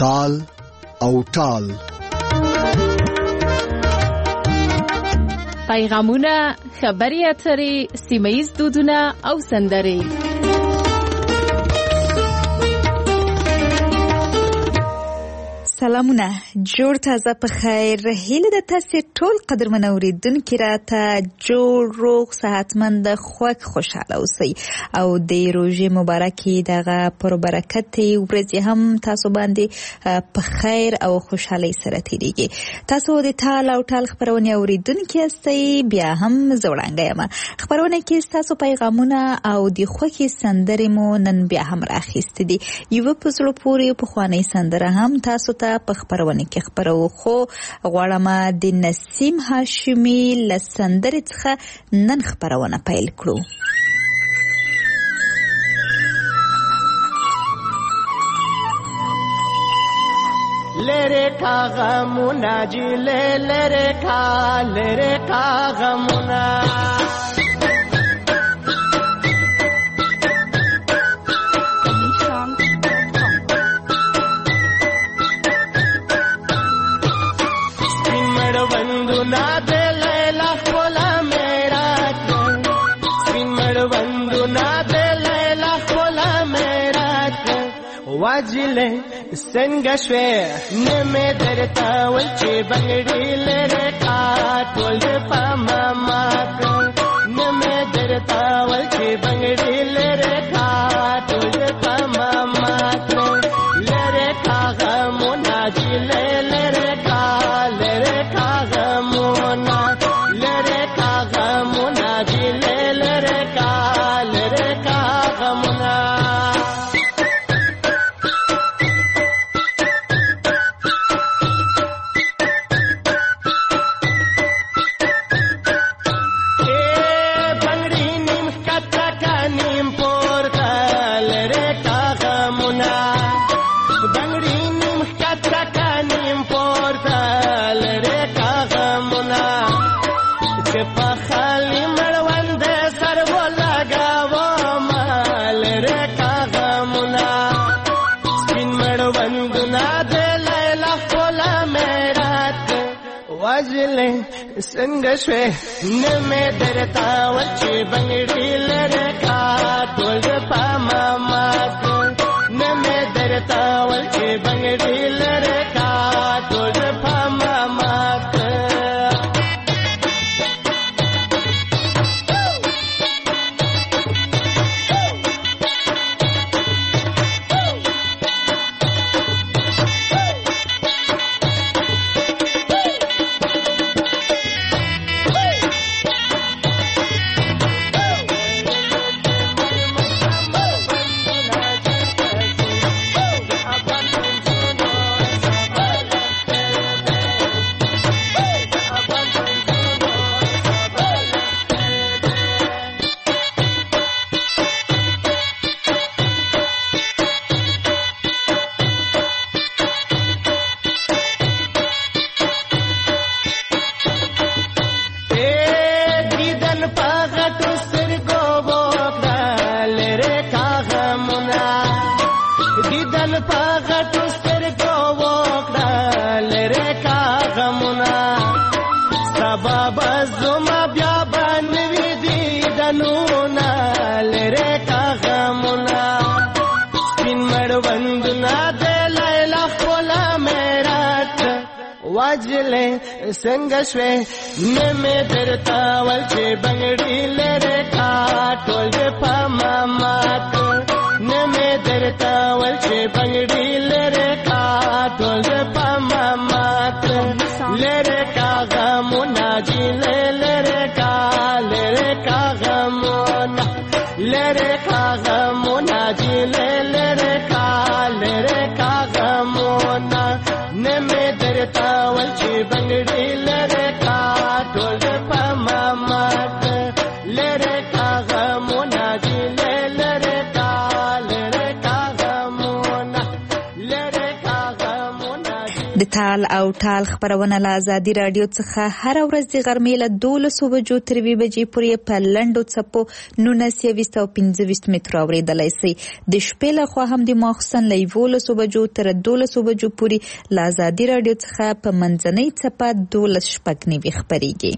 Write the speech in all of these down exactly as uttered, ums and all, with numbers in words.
تال او ټال. پیغامونه، خبري اترې، سیمه‌ییز دودونه او سندرې. سلامونه، جوړ تازه په خیر. هیله د تاسو ټول قدرمن اوریدونکو راته جوړ روغ صحتمند خوښ خوشاله اوسئ او د روژې مبارکي دغه پر برکت ورځ هم تاسو باندې په خیر او خوشحالي سره تیریږي. تاسو د تال او ټال خبرونه اوریدونکو یاستئ، بیا هم زوړانګه یم. خبرونه کې تاسو پیغامونه او د خوښي سندرې مو نن بیا هم راخیستې دي. یو په زړه پورې په خواني سندره هم تاسو ته په خبرونه کې خبرو خو غواړم د نسیم هاشمي له سندرې څخه نن خبرونه پیل کړو. لره کا غمونه جی لره کا لره کا غمونه واجله څنګه شوې نمه درتا ول چې بنګړي لره کا ټول په ماما نمه درتا ول چې بنګړي لره کا ټول په ماما لره کا غمونه جی لره کا لره کا غمونه لره کا غمونه جی لره کا لره کا غمونه څنګه شوې نمه درتا وچې بنګړي لره کا ټول په ماما نمه درتا وچې بنګړي لره کا ټول په ماما څنګه شوې نمه درتا ول چې بنګړي لره کا ټول په ماما نمه درتا ول چې بنګړي لره کا ټول په ماما لره کا غمونه جی لره کا لره کا غمونه لره کا غمونه جی لره کا لره کا غمونه نمه درتا ول چې بنګړي لره کا ټول په ماما لره کا غمونه جی لره کا لره کا غمونه لره کا غمونه د تال او ټال خبرونه له ازادي راډیو څخه هر ورځ د غرمې له دولسو بجو تر یوې بجې پورې په لنډو څپو نولس یویشت او پنځه ویشت مترو اورېدلی سئ. د شپې لخوا هم د ماخوستن له یولسو بجو تر دولسو بجو پورې له ازادي راډیو څخه په منځنۍ څپه دولس شپږ نوي خپرېږي.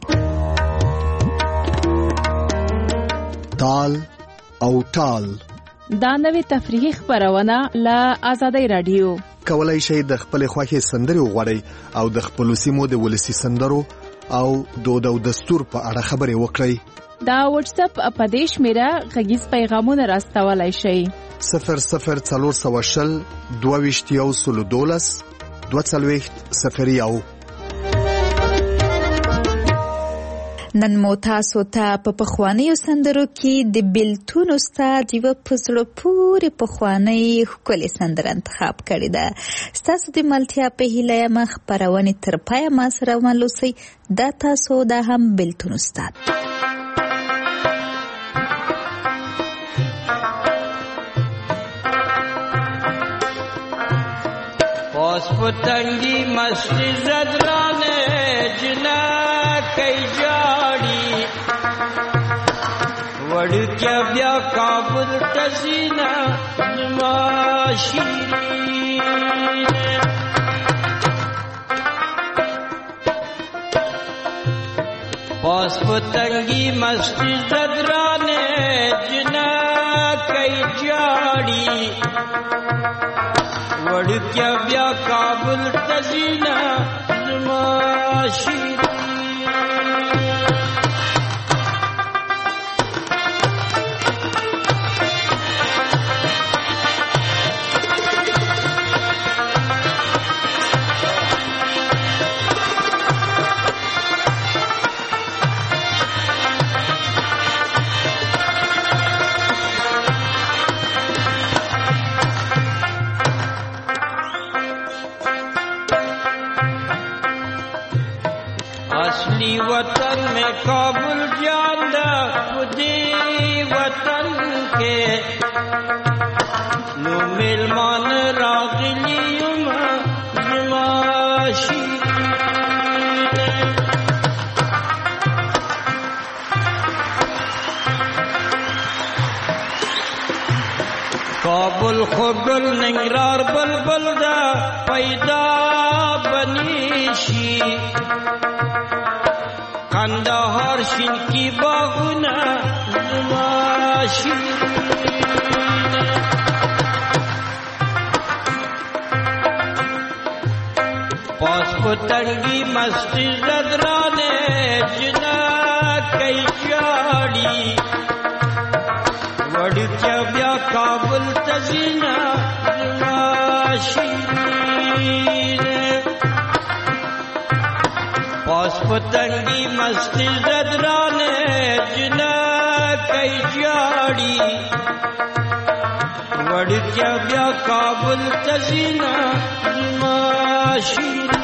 تال او ټال دا نوې تفریحي خبرونه له ازادي راډیو. کولای شئ د خپل خوښې سندرې وغواړئ او د خپلو سیمو د ولسي سندرو او دود او دستور په اړه خبرې وکړئ. دا واتس اپ په دې شمیره غږیز پیغامونه راستولای شئ. صفر صفر څلور سوه شل دوه ویشت یو سلو دولس دوه څلوېښت صفر یو. نن مو تاسو ته په پخوانیو سندرو کې د بیلتون استاد یوه په زړه پورې پخوانۍ ښکلې سندره انتخاب کړې ده. ستاسو د ملتیا په هیله یم خپرونې تر پایه ما سره وملوسئ. دا تاسو دا هم بیلتون استاد. پاس پتنگی مستی زدرانه جنا کئی جاڑی وڑکیا بیا کابل تزینا نماشیرین پاس پتنگی مستی زدرانه جنا کئی جاڑی وڑکیا بیا کابل تزینا نماشیرین اصلی وطن میں کابل جاندہ خودی وطن کے نو ملمان راغلیم نماشیرین کابل خگل ننگرار بلبل دا پیدا بنیشی کندهار شین کی باغونه نماشیرین پاس پتنگی مستی زدرانه جنا کئی جاڑی وڑکیا بیا کابل تزینا نماشیرین پاس پتنگی مستی زدرانے جنا کئی جاڑی وڑکیا بیا کابل تزینا نماشیرین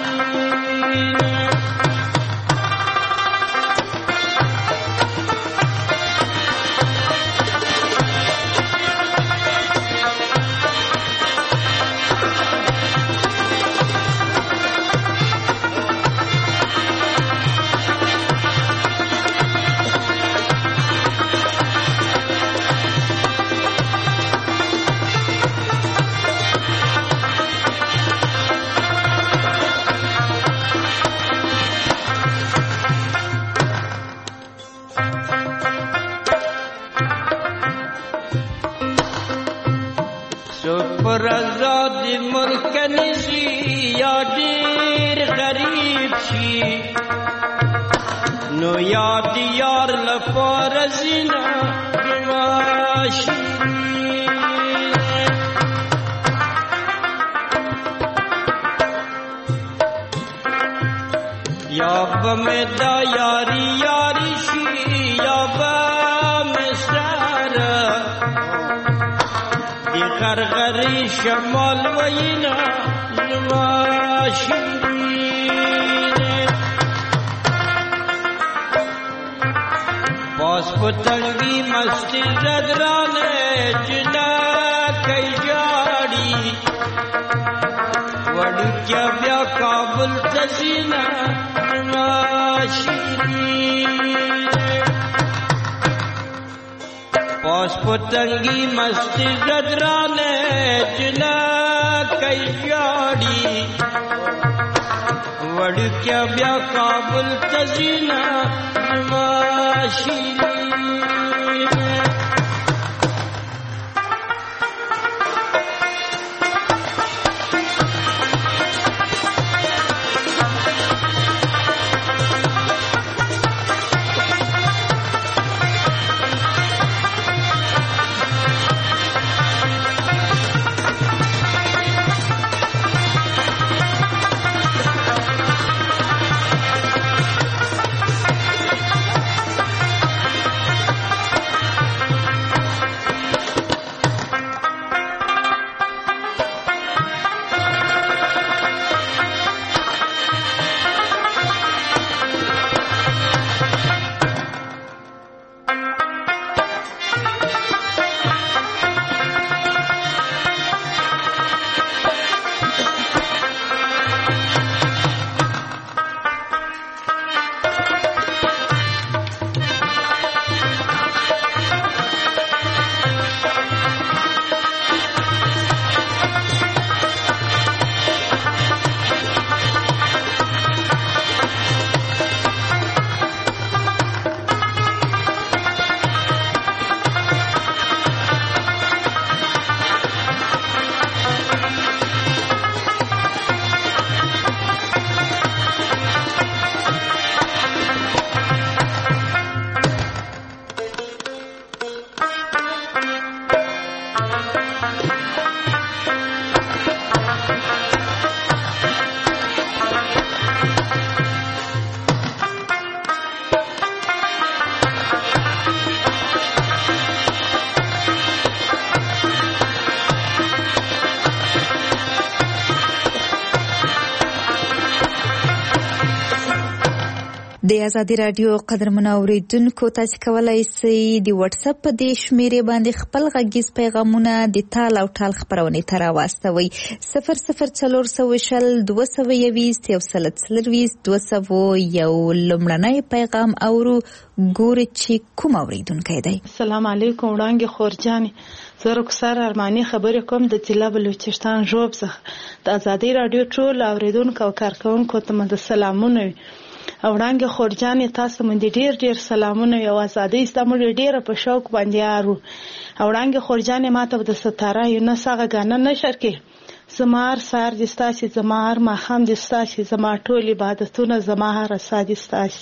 پر آزاد ملک نشی یا دیر غریب شی نو یاد یار لپارزینا نماشیرین یا بمیدا یاری یاری شی یا بمسارا غرغری شمال وینا نماشیرین پاس پتنگی مستی زدرانے جنا کئی جاڑی وڑکیا بیا کا کابل تزینا ناشیری پاس پتنگی مستی زدرانے جلا کئی جاڑی وڑ کیا بیا کابل تزینا ناشیری د ازادي رادیو قدرمنو اوریدونکو تاسو کولای شئ د واتس اپ په دې شمیرې باندې خپل غږیز پیغامونه د تال او ټال خبرونه تر واستوي صفر صفر څلور سوه شل دوه سوه یویشت یو سل څلرویشت دوه سوه یو لمړنی پیغام اورو ګوري چې کوم اوریدونکو دی. السلام علیکم وړانګې خورجانې زه رخسار ارماني خبرې کوم د ضلع بلوچستان ژوب څخه د ازادي رادیو ټول اوریدونکو او کارکونکو ته مې سلامونه وي. او وړانګې خورجانې تاسو باندې ډیر ډیر سلامونه یو ازادي استعمال ډیر په شوق باندې یارو. او وړانګې خورجانې ماته د ستاره یو نه ساغه غانه نشر کې زمار سار د ستاسي زمار ما هم د ستاسي زما ټول عبادتونه زما رسا د ستاسي.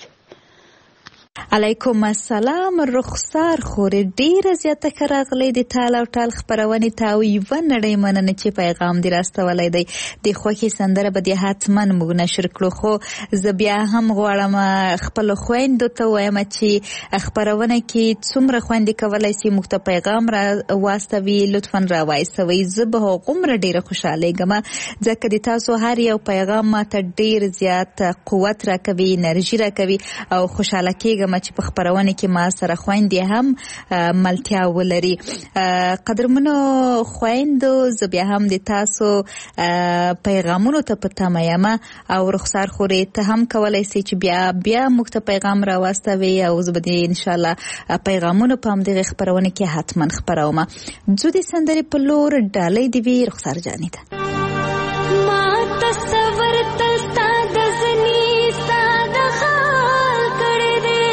علیکم السلام رخسار خورې ډیره زیاته کراغلې د تال او ټال خبرونه تا او یو نړۍ مننه چې پیغام دی راستولای دی د خوخي سندره به د حتمن موږ نشر کړو خو ز بیا هم غواړم خپل خويندو ته وایم چې خبرونه کې څومره خويندې کولای شي موږ ته پیغام را واستوي لطفا را وایسوي زه به غومره ډیره خوشاله ګم ځکه د تاسو هر یو پیغام ماته ډیر زیات قوت راکوي انرژي راکوي او خوشاله کېږم چې په خبرونه کې ما سره خويندې هم ملتیا ولري. قدرمنو خويندو زه بیا هم د تاسو پیغامونو ته پته مېما او رخسار خورې ته هم کولای شي چې بیا بیا موږ ته پیغام را واستوي او زه به ان شاء الله پیغامونو په هم دغه خبرونه کې حتما خبروم. زه د سندرې په لور ډالۍ دی وی رخسار جانې ته ما تصور تلتا دزنی ساده خال کړه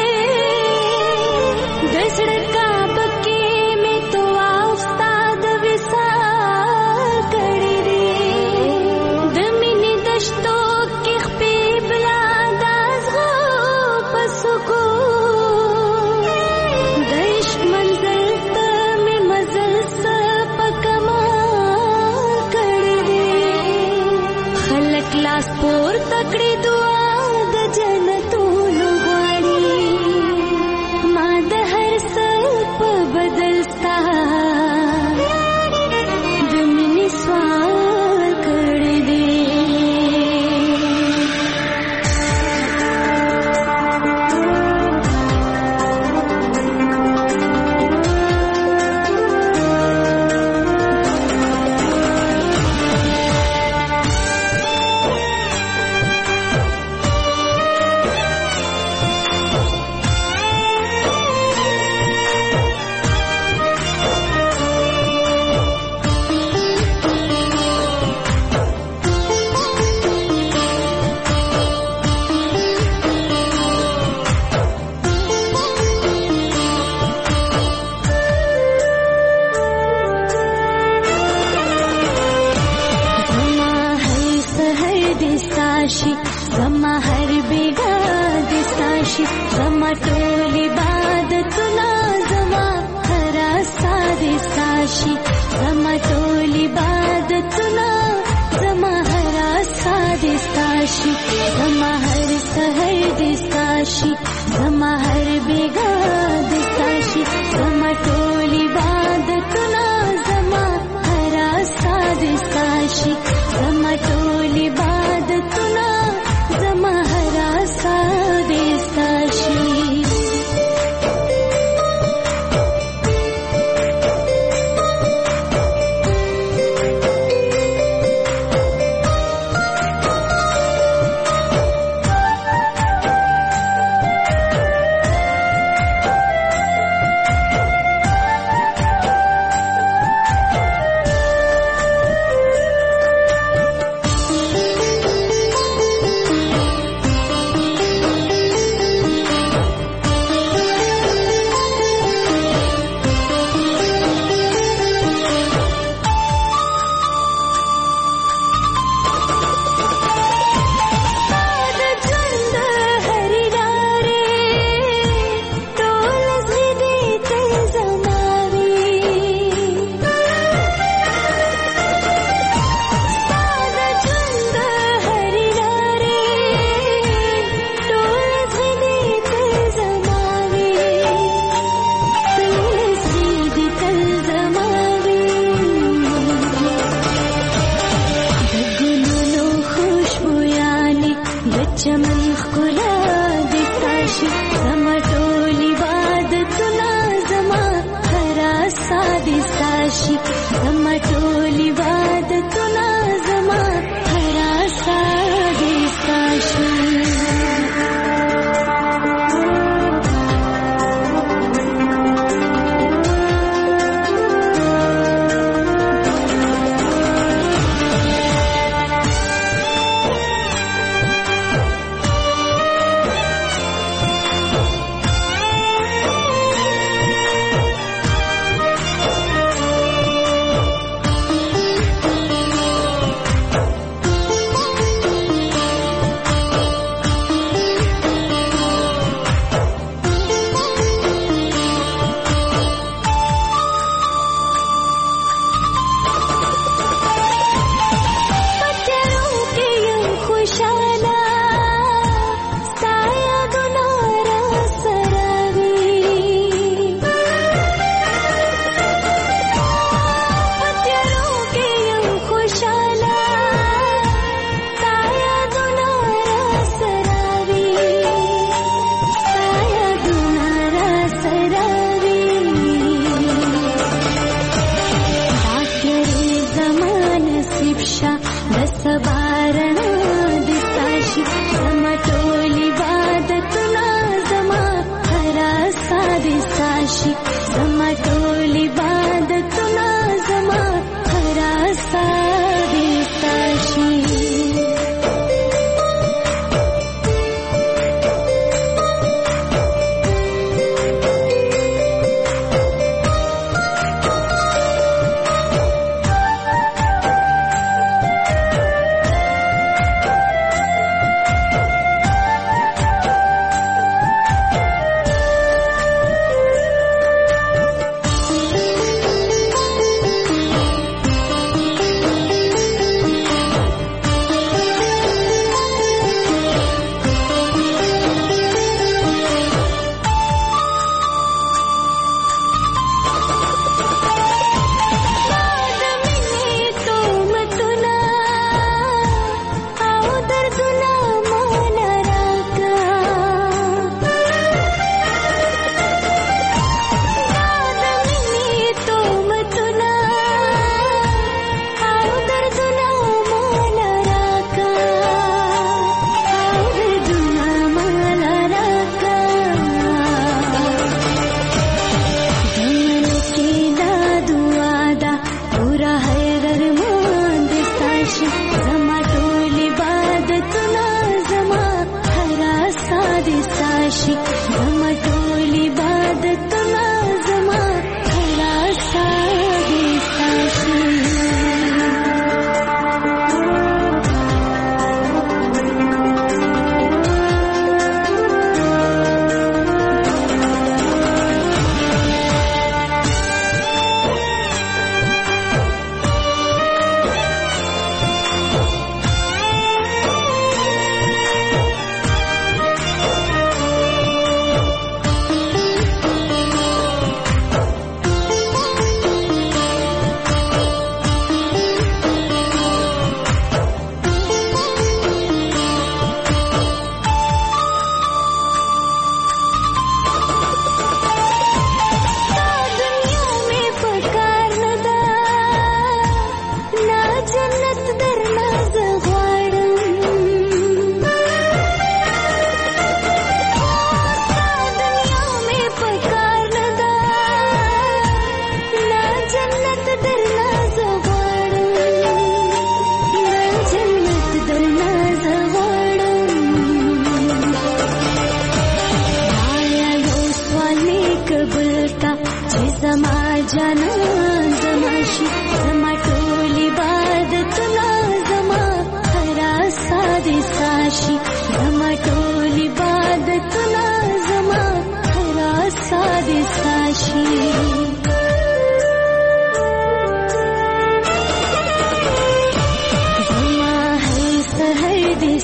دسړکا بکې مې تو استاد وسال کړي دي د مینې دشتو کې خپې بلا داز غو پسکو د عشق منزل ته مې مزل س پکما کړي دي ساشي زما هر بیگا دستاشي زما ټول عبادتونه زما هر ساده ساشي زما ټول عبادتونه زما هر ساده ساشي زما هر سحر دستاشي زما هر بیگا دستاشي زما ټول عبادتونه زما هر ساده ساشي زما ټول عبادتونه زما هر ساده ساشي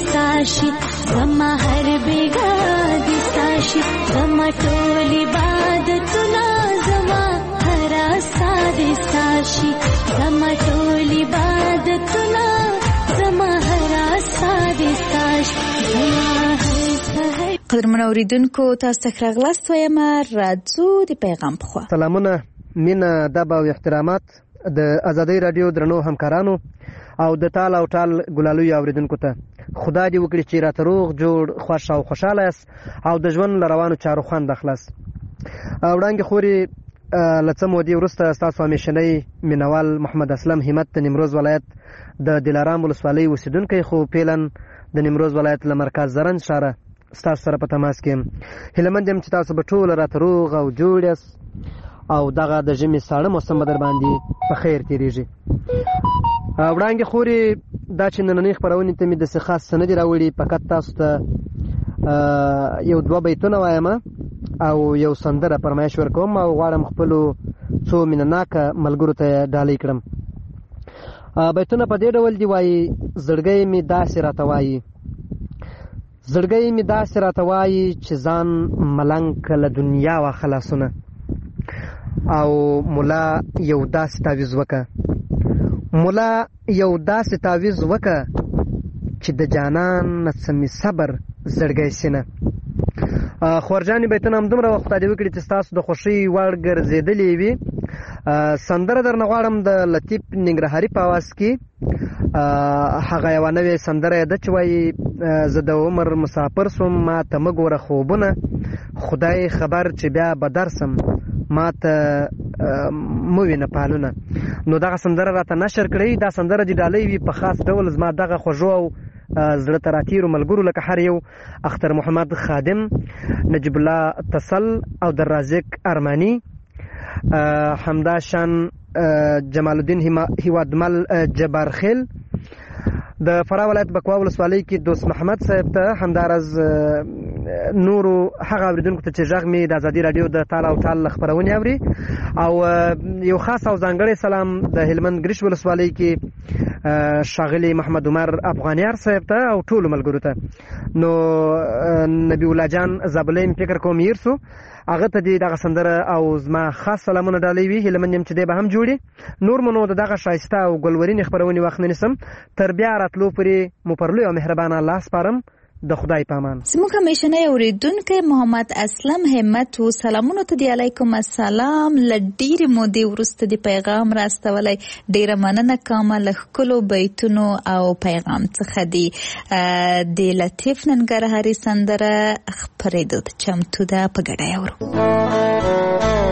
دستاشي زما هر بیگا دستاشي زما ټول عبادتونه زما هر اسا دستاشي زما ټول عبادتونه زما هر اسا دستاشي قدرمن اوریدونکو تاسو ته راغلاست وایم راځو د پیغام په خوا. سلامونه مینه ادب او احترامات د ازادۍ رادیو درنو همکارانو او د ټال او ټال ګلالوی اوریدونکو ته خدای دې وکړي چې راته روغ جوړ خوښ او خوشاله یاست او د ژوند له روانو چارو خوند اخلاص. وړاندې خوري له څه مودې وروسته ستاسو همیشنی مینوال محمد اسلم همت د نیمروز ولایت د دلارام ولسوالۍ اوسېدونکی خو فعلا د نیمروز ولایت له مرکز زرنج ښاره ستاسو سره په تماس کې یم. هیله مند یم چې تاسو به ټول راته روغ او جوړ یاست او دغه د ژمي ساړه موسم به در باندې په خیر تېرېږي. وړاندې خورې دا چې نننۍ خپرونې ته مې داسې خاص څه نه دي راوړي، فقط تاسو ته یو دوه بیتونه وایم او یو سندره فرمایش ورکوم او غواړم خپلو څو مینهناکه ملګرو ته ډالۍ کړم. بیتونه په دې ډول دي وایي: زړګی مې داسې راته وایي زړګی مې داسې راته وایي چې ځان ملنګ که له دنیا وا خلاصونه او ملا یو داسې تعویز وکه ملا یو داسې تعویز وکه چې د جانان نه څه مې صبر زړګی سینه. خورجانې بیتونه همدومره وخت خدای دې وکړي چې ستاسو د خوښۍ وړ ګرځېدلې وي. سندره درنه غواړم د لطیف ننګرهاري په اواز کې. هغه یوه نوې سندره ده چې وایي: زه د عمر مسافر سوم ما ته مه ګوره خوبونه خدای خبر چې بیا به درسم ما ته مه وینه پالونه. نو دغه سندره راته نشر کړئ. دا سندره چې ډالۍ وي په خاص ډول زما دغه خوږو او زړه ته راتېرو ملګرو لکه هر یو اختر محمد خادم، نجیب الله تسل او درازق ارمانی، همداشان جمال الدین هیوادمل جبارخیل، د فراه ولایت بکوا ولسوالۍ کې دوست محمد صاحب ته، همدارز نورو هغه اوریدونکو ته چې غږ مې د ازادي راډیو د تال او ټال خپرونې اوري، او یو خاص او ځانګړی سلام د هلمند ګریش ولسوالۍ کې ښاغلي محمد عمر افغانیار صاحب ته او ټولو ملګرو ته. نو نبی الله جان زابلین فکر کوم هیر سو هغه ته دې دغه سندره او زما خاص سلامونه ډالۍ وي. هیله مند یم چې دی به هم جوړي. نور مو نو د دغه ښایسته او ګلورینې خپرونې وخت نه نیسم، تر بیا راتلو پورې مو پر لوی او مهربانه الله سپارم. د خدای پامان. زموږ همیشنی اوریدونکی محمد اسلم همت و سلامونو ته دی. علیکم السلام. له ډېرې مودې وروسته د پیغام راستولی، ډېره مننه کومه له ښکلو بیتونو او پیغام څخه دی. د لطیف ننګرهاري سندره خپرېدو ته چمتو ده، په ګډه یې اورو.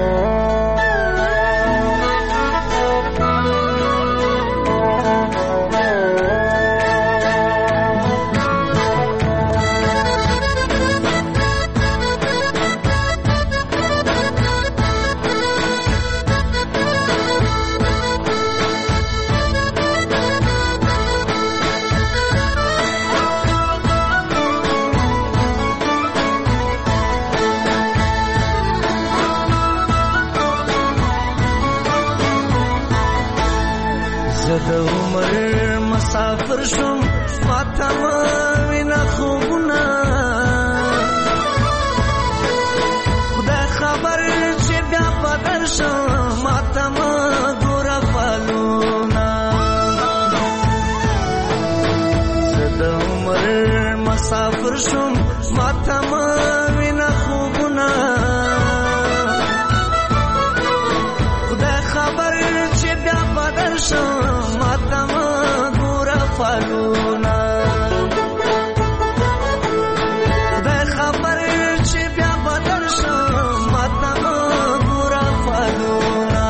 د عمر مسافر شوم ماته مه وینه خوبونه خدای خبر چې بیا به درشم ماته مه ګوره فالونه. زه د عمر مسافر شوم ماته مه وینه خوبونه خدای خبر چې بیا به درشم فالونا خدای خبر چې بیا بدل شم ماته ګوره فالونا.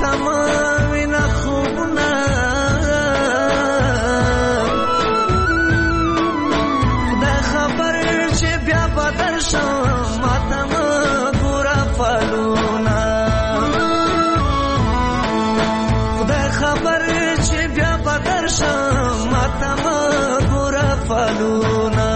ماته مه وینه خوبونه خدای خبر چې بیا به درشم ماته مه ګوره فالونه خدای خبر چې بیا به درشم ماته مه ګوره فالونه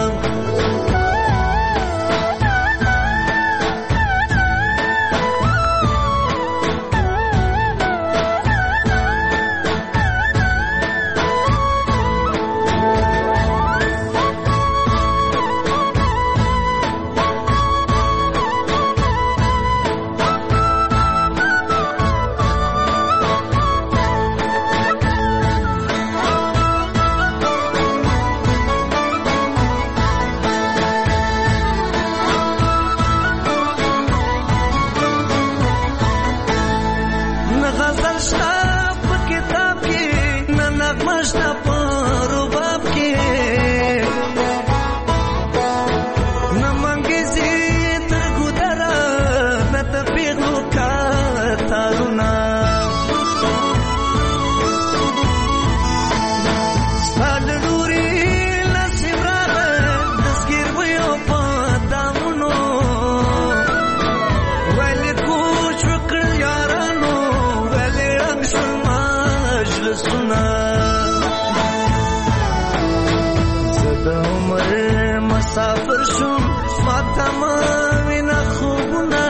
مسافر شوم ماته مه وینه خوبونه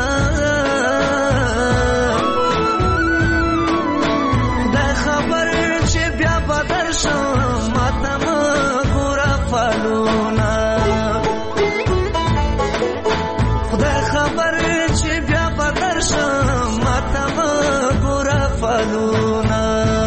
خدای خبر چې بیا به درشم ماته مه ګوره فالونه خدای خبر چې بیا به درشم ماته مه ګوره فالونه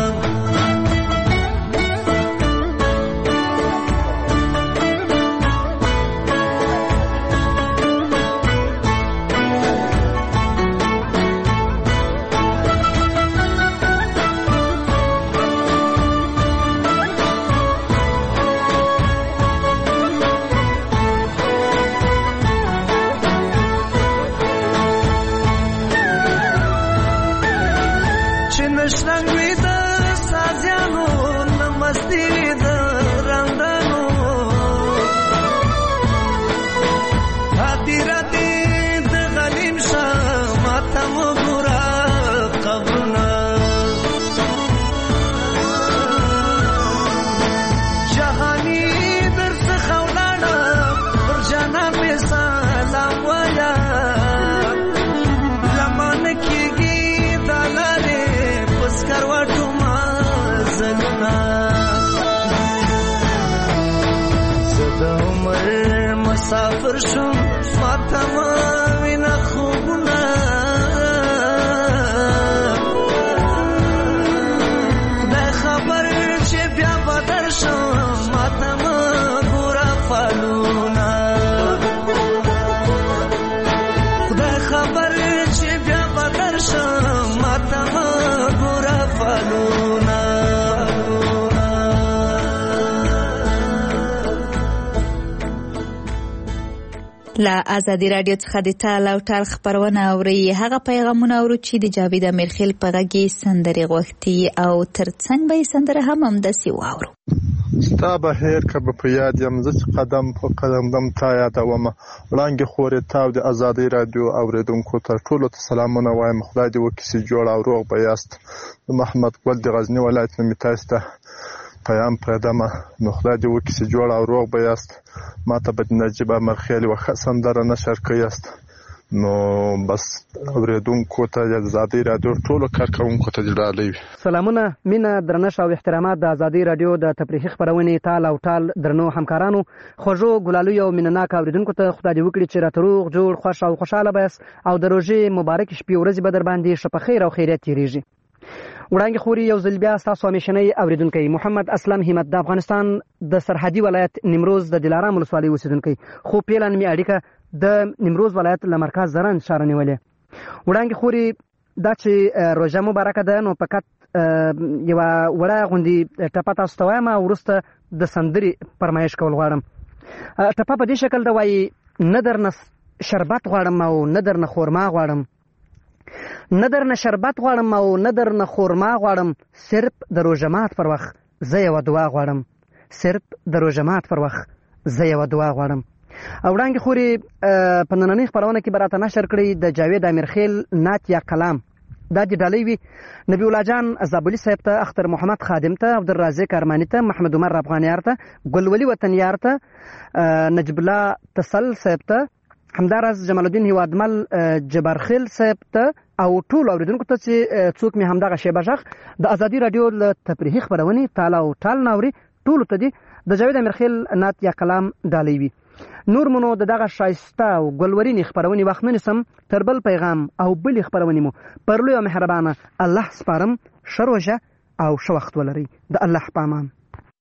شرنګ وي د سازیانو نه مستي وي د رندانو هدیره دې د غلیم شه ماته مه ګوره قبرونه جهاني درڅخه ولاړم پر جانان مې سلام وایم لمانه کېږي دا لارې سکروټو مازلونه زه د عمر مسافر شوم ماته مه وینه خوبونه خدای خبر چې بیا به درشم ماته مه ګوره فالونه خدای خبر چې بیا به درشم ماته مه له ازادي راډیو څخه د تال او ټال خبرونه اوري هغه پیغامونه اورو چې د جاوید امیرخیل په غږ کې سندرې غوښتي او ترڅنګ به سندره هم همداسې واورو. ستا بهیر که به په یاد یم زه چې قدم په قدم دم تا یادومه وړانګې خورې تاو د ازادۍ راډیو اورېدونکو ته ټولو ته سلامونه وایم. خدای دې وکړي چې جوړ او روغ به یاست. د محمد ګل د غزني ولایت نه مې تاسو ته پیام پرېږدمه نو خدای دې وکړي چې جوړ او روغ به یاست. ما ته به د نجیب امرخیل یوه ښه سندره نشر کړیاست نو بس اوریدونکو ته د ازادۍ راډیو ټولو کارکوونکو ته دې ډالۍ وي. سلامونه، مینه، درنښت او احترامات د ازادۍ راډیو د تفریحي خپرونې تال او ټال درنو همکارانو، خوږو ګلالیو او مینهناک اوریدونکو ته خدای دې وکړي چې راته روغ جوړ خوښ او خوشحاله به یاست او د روژې مبارکې شپې ورځې به در باندې ښه په خیر او خیریت تېرېږي. وړانګې خوري یو ځل بیا ستاسو همیشنی اوریدونکی محمد اسلم همت د افغانستان د سرحدي ولایت نیمروز د دلارام ولسوالۍ اوسېدونکی، خو پیله نومي اړیکه د نیمروز ولایت له مرکز زرنج ښاره نیولې. وړانګې خوري دا چې روژه مبارکه ده نو فقط یوه وړه غوندې ټپه تاسو ته وایم او وروسته د سندرې فرمایش کول غواړم. ټپه په دې شکل ده وایي: نه درنه شربت غواړم او نه درنه خورما غواړم، نه درنه شربت غواړم او نه درنه خورما غواړم، صرف د روژه مات پر وخت زه یوه دعا غواړم، صرف د روژه مات پر وخت زه یوه دعا غواړم. او وړانګې خورې په نننۍ خپرونه کې به راته نشر کړئ د جاوید امیرخیل نعت یا کلام. دا د ډالۍ وي نبی الله جان زابلي صاحب ته، اختر محمد خادم ته، عبدالرازق ارماني ته، محمد عمر افغانیار ته، ګلولي وطنیار ته، نجب الله تسل صاحب ته، همداراز جمال الدین هیوادمل جبارخیل صاحب ته او ټول اوریدونکو ته چې څوک مې همدغه شیبه غږ د ازادي راډیو له تفریحي خپرونې تال او ټال ناوري ټولو ته دي د جاوید امیرخیل نعت یا کلام ډالۍ وي. نور مو نو د دغه ښایسته او ګلورینې خپرونې وخت نه نیسم، تر بل پیغام او بلې خپرونې مو پر لوی او مهربانه الله سپارم. ښه روژه او ښه وخت ولرئ. د الله په امان.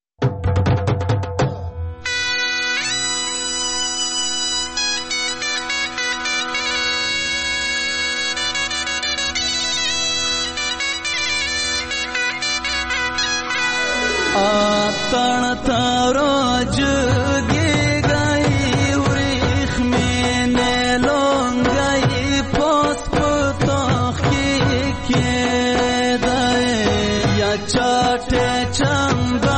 آتن تاراج گی گئی وریخ میں نیلون گئی پاس پتاخ کی کی دائے یا چاٹ چنگا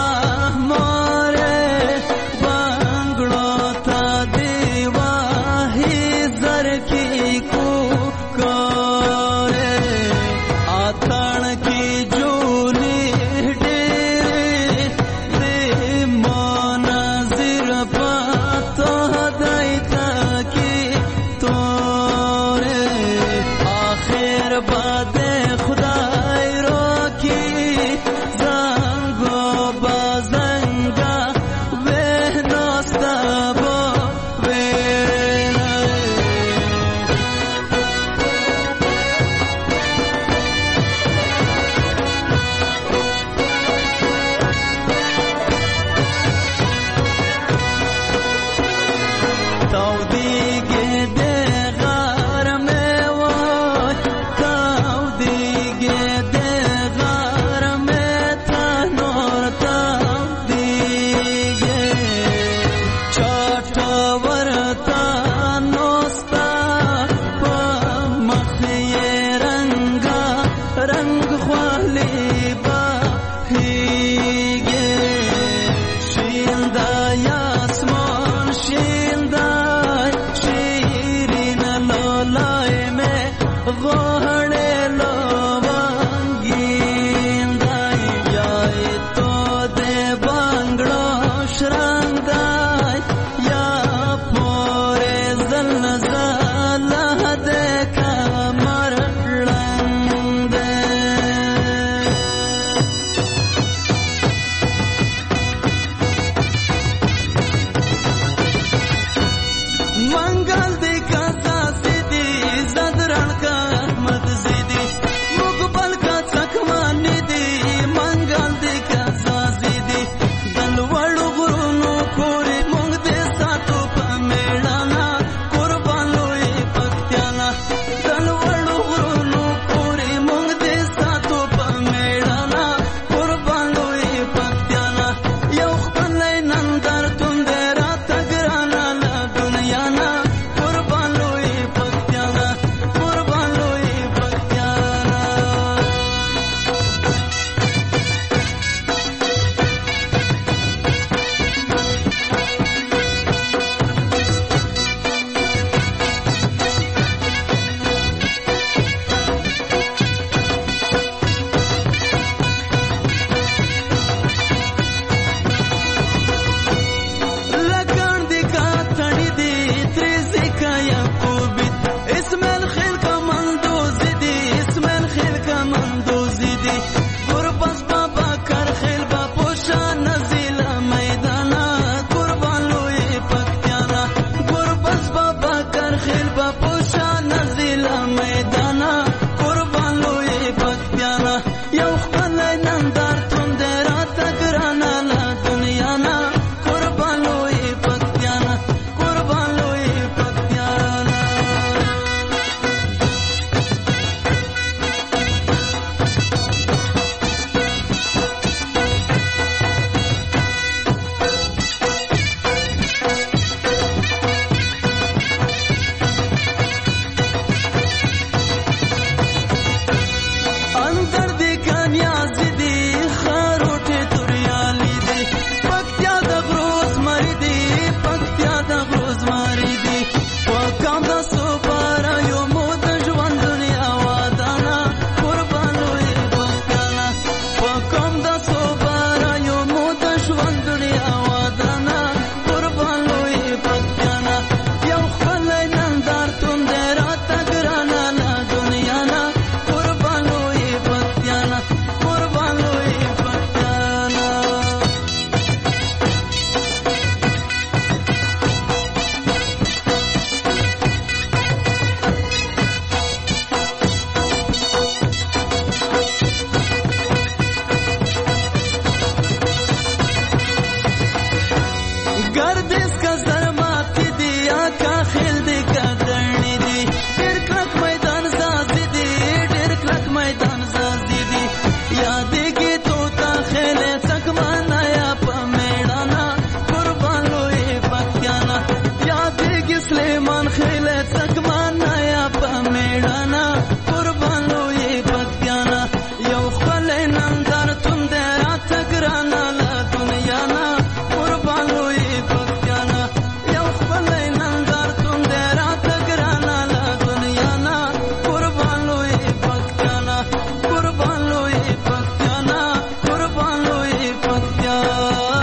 گردش کا زرمات دی آکا خیل دی کا درنی دی ډیر کلک میدان زازی دی ډیر کلک میدان زازی دی یادېږي تو تا خیل څکمانا یا په میړانا قربان لوی پکیانا یادېږي سلیمان خیل څکمانا یا په میړانا قربان لوی پکیانا یو خپل نندار توند رات ګرانا لا دنیا نا قربان لوی پکیانا یو خپل نندار توند رات ګرانا لا دنیا نا قربان لوی پکیانا قربان لوی پکیانا قربان لوی پکیانا.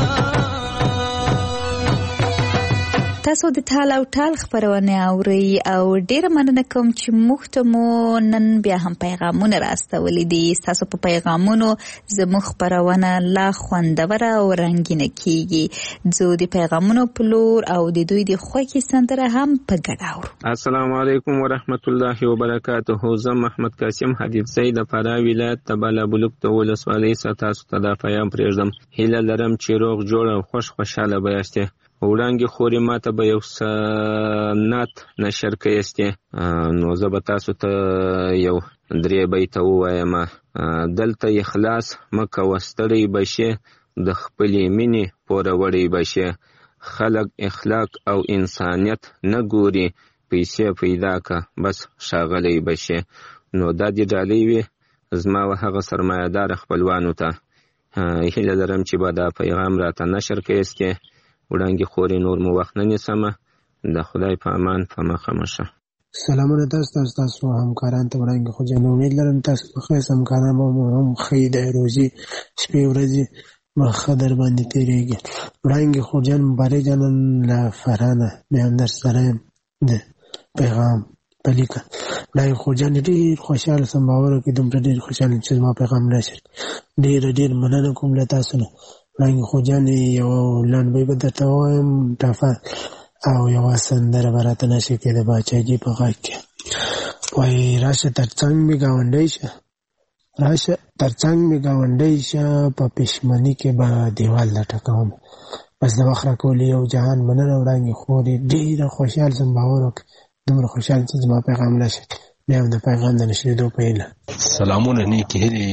تاسو د ټال او ټال خبرونه اوري او ډیر مننه کوم چې موږ ته مو نن بیا هم پیغامونه راستولې دي. تاسو په پیغامونو زموږ خبرونه لا خوندوره او رنگینه کیږي. زه د پیغامونو په لور او د دوی د خوښي سندره هم په ګډه اورو. السلام علیکم ورحمت الله وبرکاته. زه محمد قاسم حدیث سید فرا ولایت تبالا بلوک ته ولسوالۍ تاسو ته دا پیغام پرېږدم. هیله لرم چې روغ جوړ او خوش خوشاله بایاستئ. وړانګې خورې ماته به یو سنت نشر کړئ نو زه به تاسو ته یو درې بیته ووایم. دلته اخلاص مه کوه ستړی به شې د خپلې مینې پوروړی به شې. خلک اخلاق او انسانیت نه ګوري پیسې پیدا که بس ښاغلی به شې. نو دا دې ډالۍ وي زما و هغه سرمایه‌دار خپلوانو ته. هیله لرم چې به دا پیغام راته نشر کړئ. وړانګې خورې نور مو وخت نه نیسمه. د خدای په امان په مخه مشه. سلامونه تاسو ته تاسو همکاران ته وړانګې خو جان امید لرم تاسو په خیر همکاران به هم ښې د روزي شپې ورځې به ښه در باندې تېرېږي. وړانګې خو جان مبارک جانان له فرانه بیا هم در سره یم د پیغام په لیکه. وړانګې خو جان ډېر خوشحاله سم باور وکړئ دومره ډېر خوشحاله چې زما پیغام راشي. ډېره ډېر مننه کوم له تاسو نه. وړانګې خو جان یو لنډۍ به درته ووایم ټافه او یوه سندره به راته نشي کې د باچاجي په غږ کې وایي راشه تر څنګ مې ګاونډی شه راشه تر څنګ مې ګاونډی شه په پښمني کې به دیوال لټکوم. بس د وخت راکولو یو جهان مننه. وړانګې خورې ډېره خوشحال سم باور وکړئ دومره خوشحال چې زما پیغام راشي. بیا هم د پیغام د نشرېدو په هیله. سلامونه نیکې هیلې.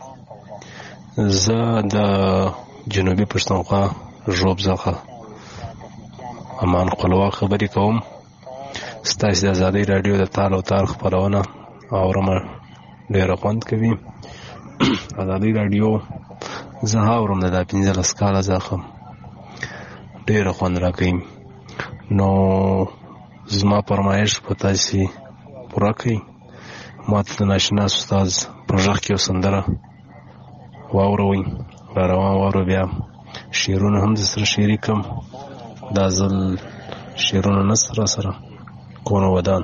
زه د جنوبي پښتونخوا ژوب څخه امان خپلواک خبرې کوم. ستاسو د ازادۍ راډیو د تال او تار خپرونه اورم ډېره خوند کوي. ازادۍ راډیو زه اورم د دا پنځلس کاله څخه ډېره خوند راکوي. نو زما فرمایش په تاسې پوره کړئ. ما ته د ناشنا استاد په غږ کې یو سندره واوروئ را روان واورو. بیا شعرونه هم د سره شریکم. دا ځل شعرونه نه سره سره کونه ودان.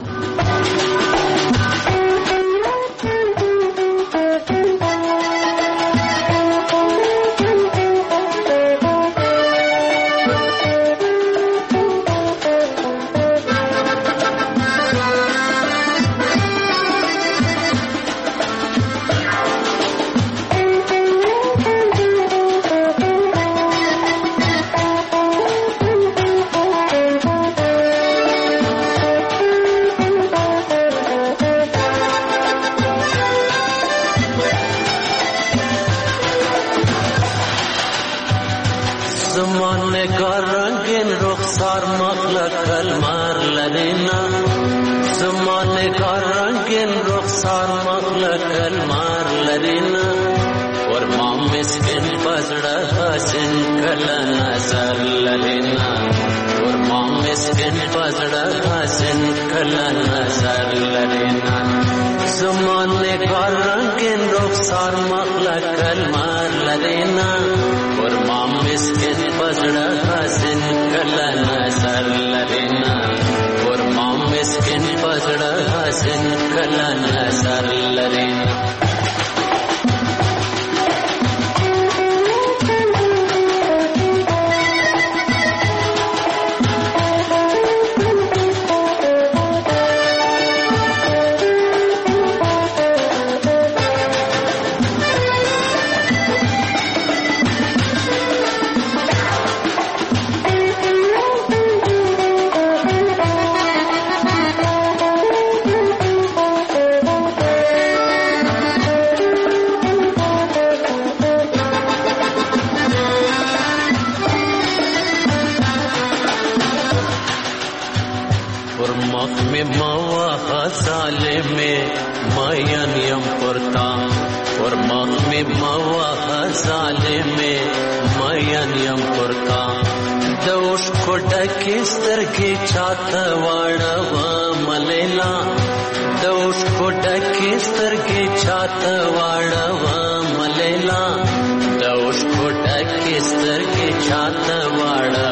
پر مخ می مواها ظالمه ماین یم پرتا پر مخ می مواها ظالمه ماین یم پرتا دوش کوټه سترګې چاته واړه ملیلا دوش کوټه سترګې چاته واړه ملیلا دوش کوټه سترګې چاته واړه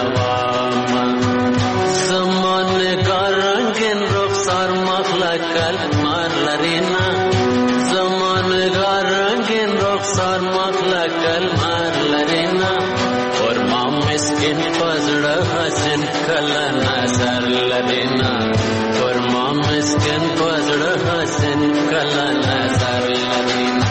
کل مار لرینا زمان گار رنگین رخسار مخلا کل مار لرینا اور مام مسکن پزڑ حسن کل نظر لرینا اور مام مسکن پزڑ حسن کل نظر لرینا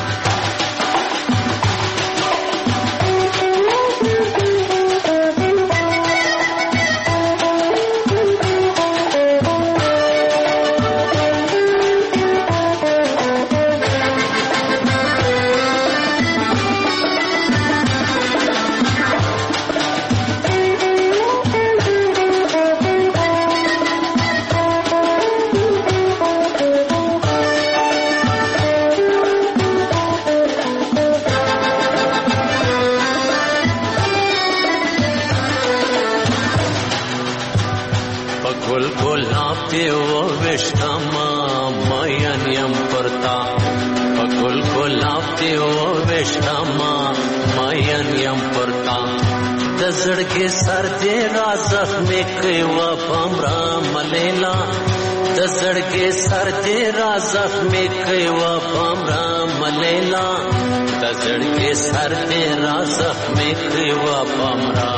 زړګي سر دې را زخمې کوي و پمرا ملیلا د زړګي سر دې را زخمې کوي و پمرا ملیلا د زړګي سر دې را زخمې کوي و پمرا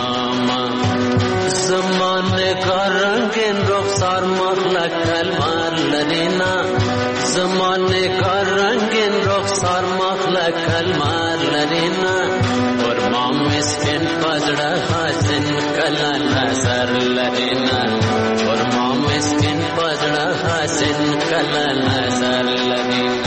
زمانه کا رنگین رخسار مخلا کلمار لرینا زمانه کا رنگین رخسار مخلا کلمار لرینا اور مام مسکن پزڑا حسن کلا نظر لرینا اور مام مسکن پزڑا حسن کلا نظر لرینا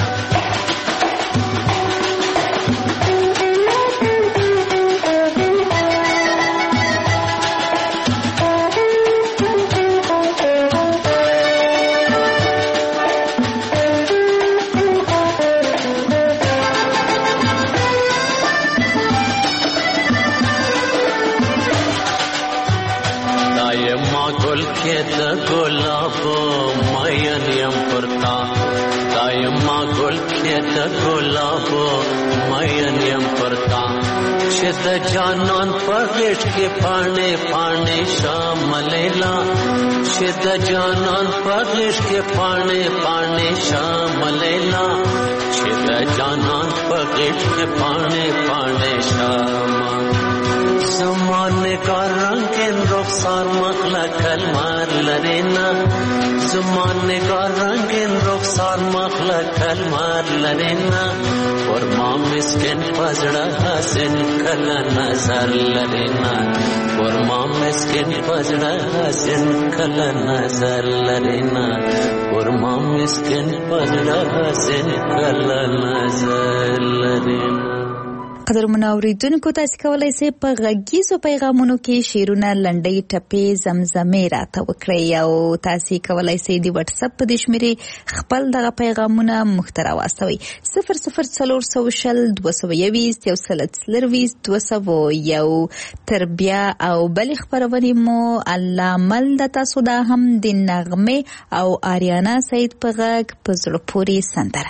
د جانان پغش کې پاڼې پاڼې شاملیلا چې د جانان پغش کې پاڼې پاڼې شاملیلا چې د جانان پغش کې پاڼې پاڼې شام زمانه کا رنگین رخسار مخلا کلمار لرینا زمانه کا رنگین رخسار مخلا کلمار لرینا اور مام مسکن پزڑا حسن کلا نظر لرینا اور مام مسکن پزڑا حسن کلا نظر لرینا اور مام مسکن پزڑا حسن کلا نظر لرینا قدرمنو اوریدونکو تاسو کولای شئ په غږیزو پیغامونو کې شعرونه لنډۍ ټپې زمزمې راته وکړئ او تاسو کولای شئ د واتس اپ په شمیرې خپل دغه پیغامونه موږ ته راواستوئ صفر صفر څلور سوه شل دوه سوه یویشت یو سل څلرویشت دوه سوه یو تر بیا او بلې خپرونې مو الله مل د تاسو دا هم د نغمې او آریانا سعید په غږ په زړه پورې سندره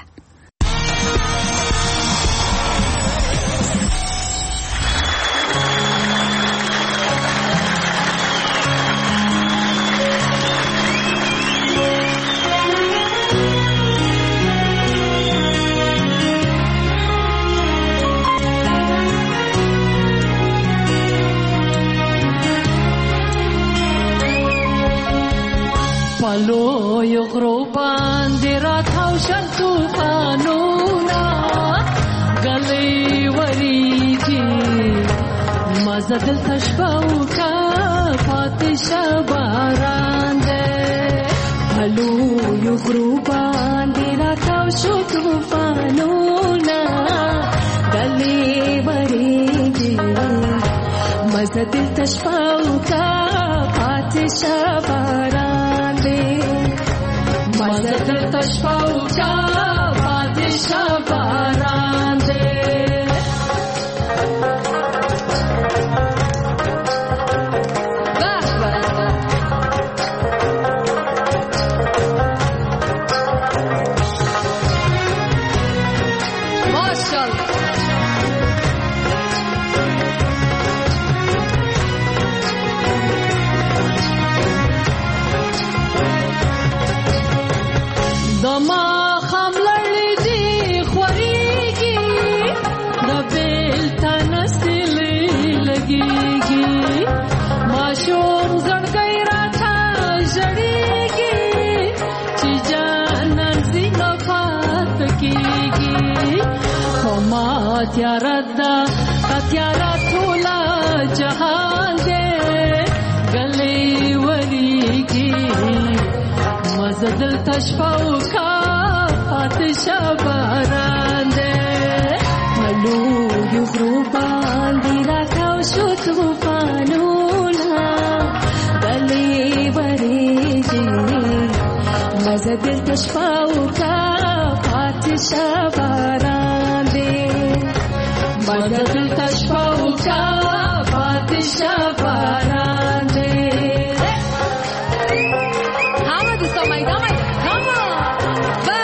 پلو یو غرو باندې راتاو شل طوفانونه ګلې وریږي مزه دلته شپه وکړه پاتې شه باران دی پلو یو غرو باندې راتاو شل طوفانونه ګلې وریږي مزه دلته شپه وکړه پاتې شه باران تشفاوکا پاتشا باران دے تیارا دا تیارا ټولا جهان دے گلی وری کی مزدل تشفاو کا پاتشا باران دے ملو یو غروبان دی راکاو شو توفانونا گلی وری کی مزدل تشفاو کا پاتشا باران دے مزدل تشفاوکا پاتشا باران دے همه دوستا میدان میدان کاما با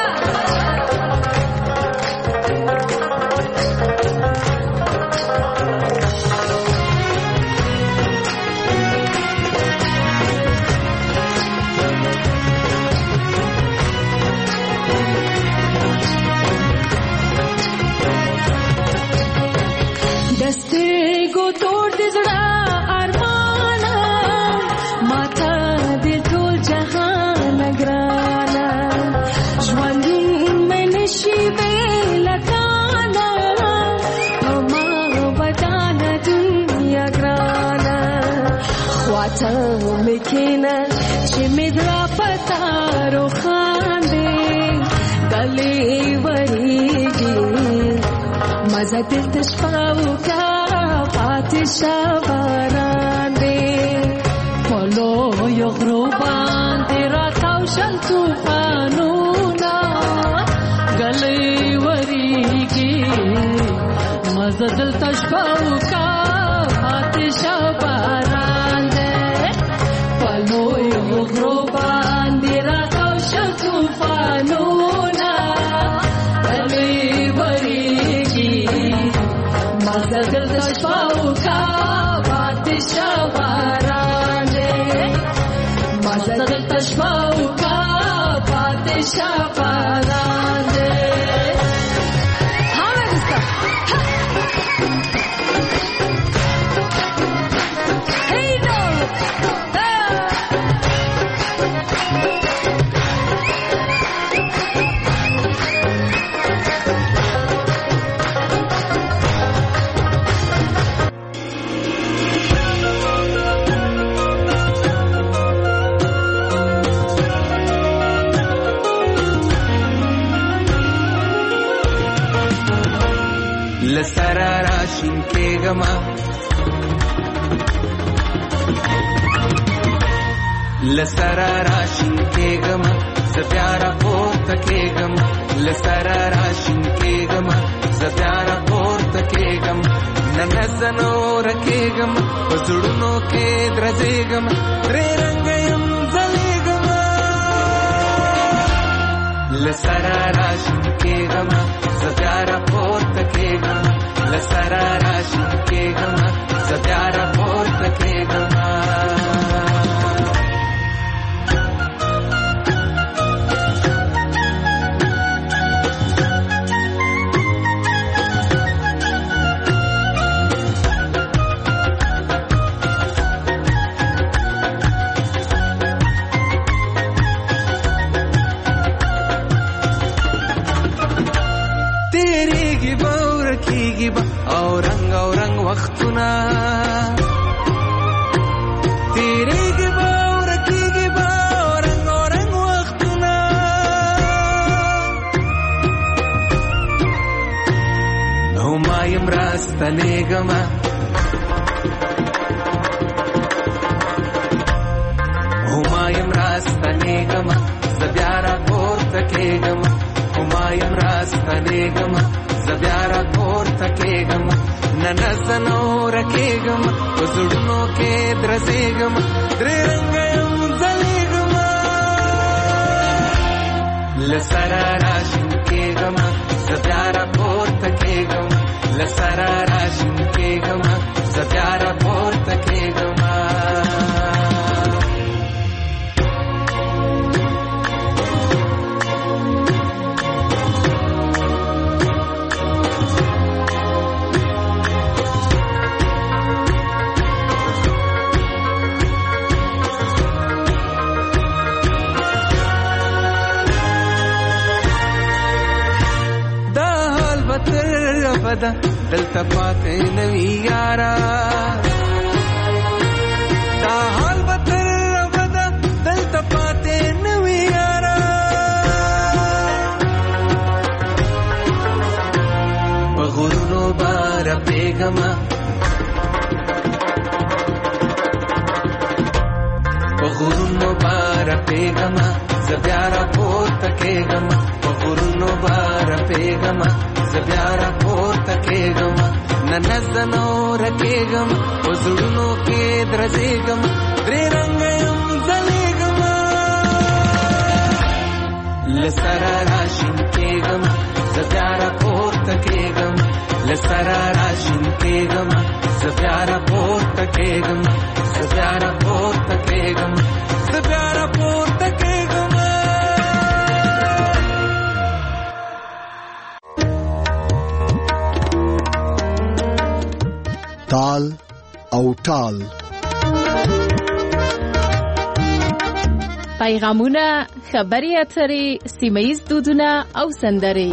مکینا چې مدرا پتارو خاندې گلی وریږي مزه دل تشپاو کا پاتشا باران دې پلو یو غروبان دې راتاو شل توفانونا گلی وریږي مزه دل تشپاو کا پاتشا باران پلوی غروبان دی راکاو شل توفانونا گلی وریږي مزه دل تشپاو کا پاتشا باران دے مزه دل تشپاو کا پاتشا باران دے لسرا راشین کېږم لسرا راشین کېږم زه بیا راپورته کېږم لسرا راشین کېږم زه بیا راپورته کېږم نن زه نوره کېږم په زړونو کې درځېږم درې رنګه یم ځلېږم لسرا راشین کېږم زه بیا راپورته کېږم لسرا راشین کېږم زه بیا راپورته کېږم او رنگ او رنگ وختونه تیریږي به او رکیږي به او رنگ او رنگ وختونه نو ما یم راستنېږمه او ما یم راستنېږمه زه بیا راپورته کېږم راستنېږم زه بیا راپورته کېږم نه نه نو رکېږم په زړونو کې درزېږم درې رنګه یم ځلېږم له سره راشین کېږم زه بیا راپورته کېږم له سره راشین کېږم زه بیا راپورته کېږم دلته پاتې نوي یارا دا حال به تر ابده دلته پاتې نوي یارا په غرونو به رپېږمه په غرونو به رپېږمه زه بیا راپورته کېږم په غرونو به رپېږمه زه بیا راپورته کېږم نه نه زه نو رکېږم په زړونو کې درزېږم درې رنګه یم ځلېږم له سره راشین کېږم زه بیا راپورته کېږم له سره راشین کېږم زه بیا راپورته کېږم زه بیا راپورته کېږم زه بیا راپورته کېږم تال او ټال پیغامونه، خبري اترې، سیمه‌ییز دودونه او سندرې.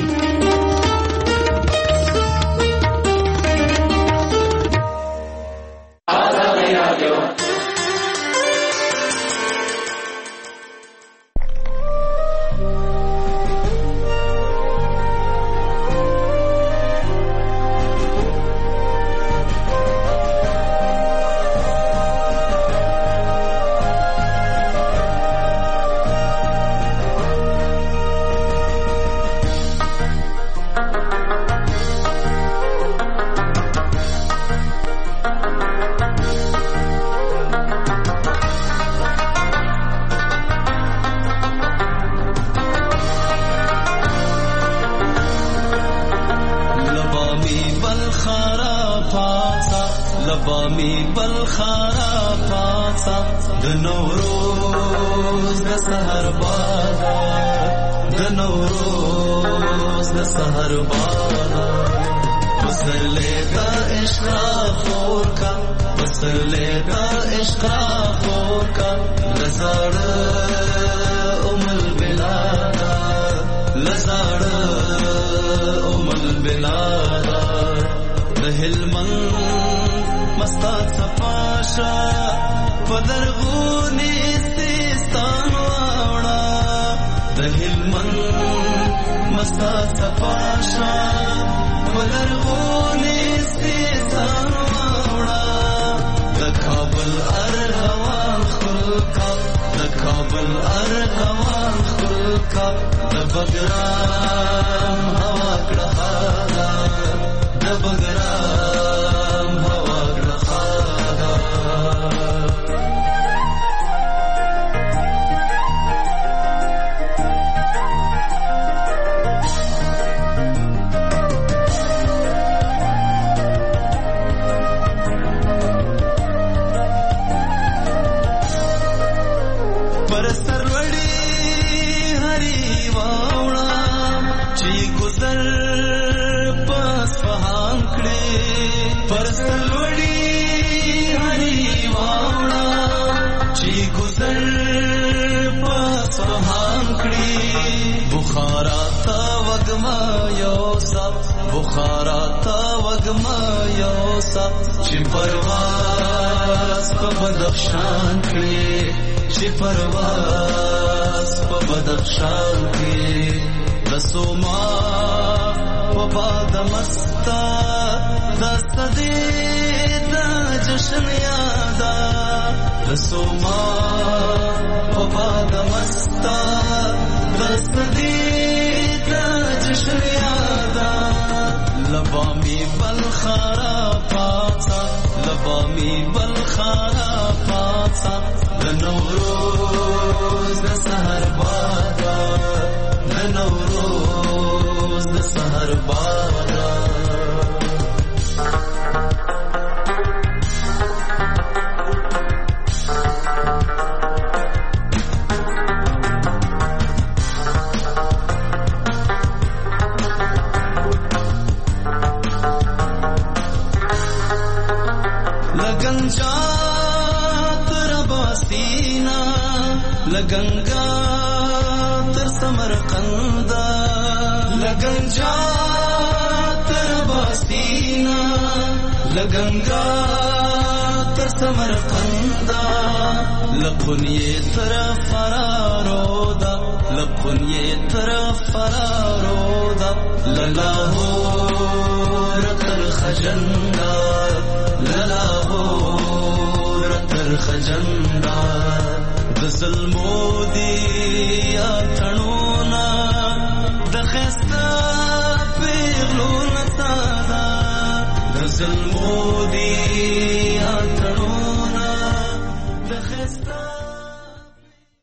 Shriya نوروز د سحر بادا د نوروز د سحر بادا लगंजा तर बास्तीना लगंगा तर समरकंदा लगंजा तर बास्तीना लगंगा तर समरकंदा लखुन ये तरफ फरारोदा लखुन ये तरफ फरारोदा ललाहो रतर खजंदा ललाहो रतर खजंदा दसलमोदी या तणोना दखस्ता पेगलोना सादा दसलमोदी या तणोना दखस्ता